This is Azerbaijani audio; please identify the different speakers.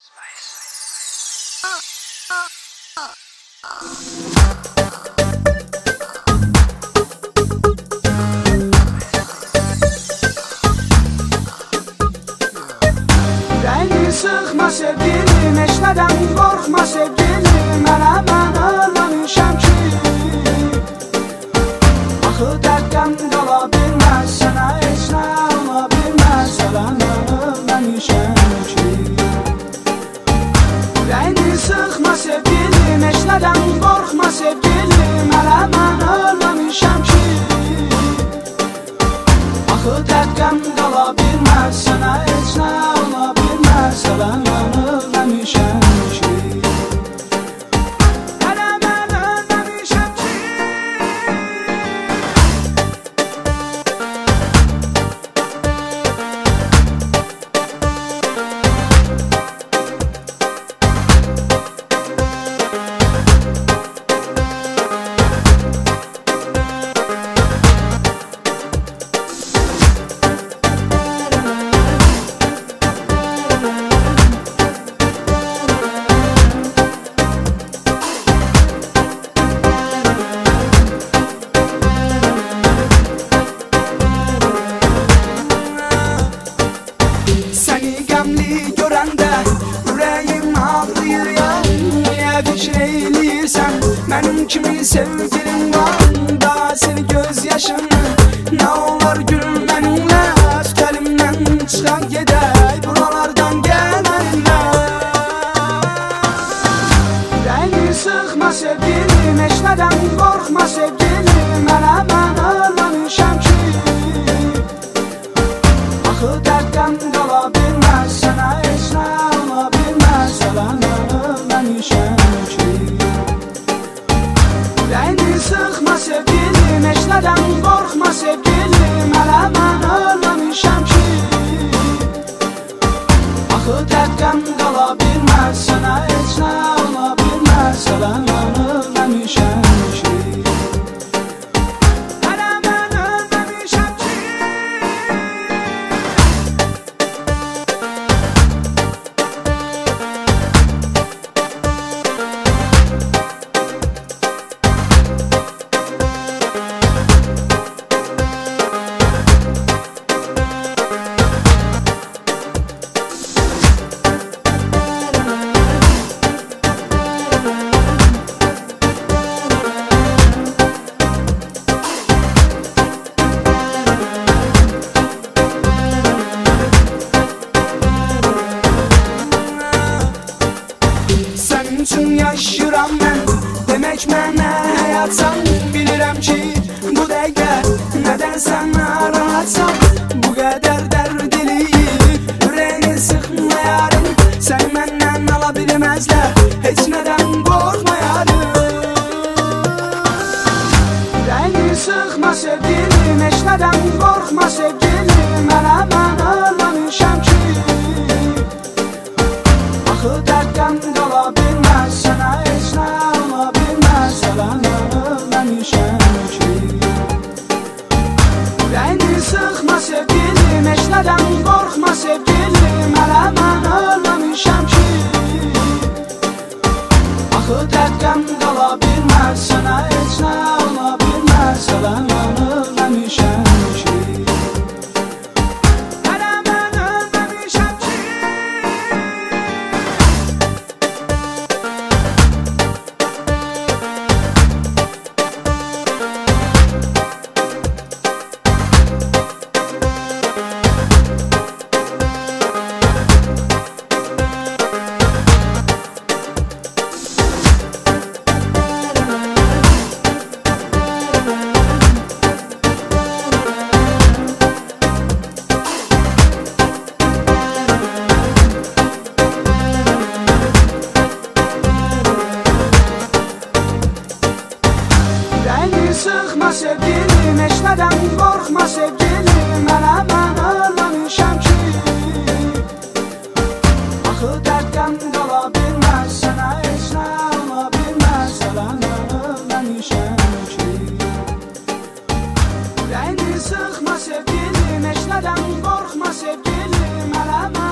Speaker 1: Ürəyini sıxma sevgilim, heç nədən qorxma sevgilim. Mən ölməmişəm ki, axı dərddən qala bilməz, sənə heç nə ola bilməz. Mən ölməmişəm ki, ürəyini sıxma sevgilim, heç nədən qorxma sevgilim. Mən ölməmişəm ki, axı dərddən qala bilməz, sənə heç nə ola bilməz. Mən ölməmişəm ki, mən ölməmişəm ki. Ürəyim ağrıyır ya, niyə fikir eyləyirsən? Mənim kimi sevgilim var, da seni göz yaşını. Nə olar gülüm mənimlə, tut əlimdən çıxan gedək buralardan gələnlə. Ürəyini sıxma sevgilim, heç nədən qorxma sevgilim. Mən ölməmişəm ki, axı dərddən qala bilməz, sənə heç nə ola bilməz. Mən ölməmişəm ki, ürəyini sıxma sevgilim, heç nədən qorxma sevgilim. Mən ölməmişəm ki, axı dərddən qala bilməz, sənə heç nə ola bilməz. Mən ölməmişəm ki. Üçün yaşıram mən, demək mənə həyatsan. Bilirəm ki, bu dəqiqə nədənsə narahatsan. Bu qədər dərd eləyib, ürəyini sıxma yarım. Səni məndən ala bilməzlər, heç nədən qorxma yarım. Ürəyini sıxma sevgilim, heç nədən qorxma sevgilim. Mən ölməmişəm ki, axı dərddən qala bilməz, sənə heç nə ola bilməz. Mən ölməmişəm ki, ürəyini sıxma sevgilim, heç nədən qorxma sevgilim. Mən ölməmişəm ki, axı dərddən qala bilməz, sənə heç nə ola bilməz. Mən ölməmişəm ki. Sıxma sevgilim, heç nədən qorxma sevgilim. Mən ölməmişəm ki, axı dərddən qala bilməz, sənə heç nə ola bilməz. Mən ölməmişəm ki, ürəyini sıxma sevgilim, heç nədən qorxma sevgilim.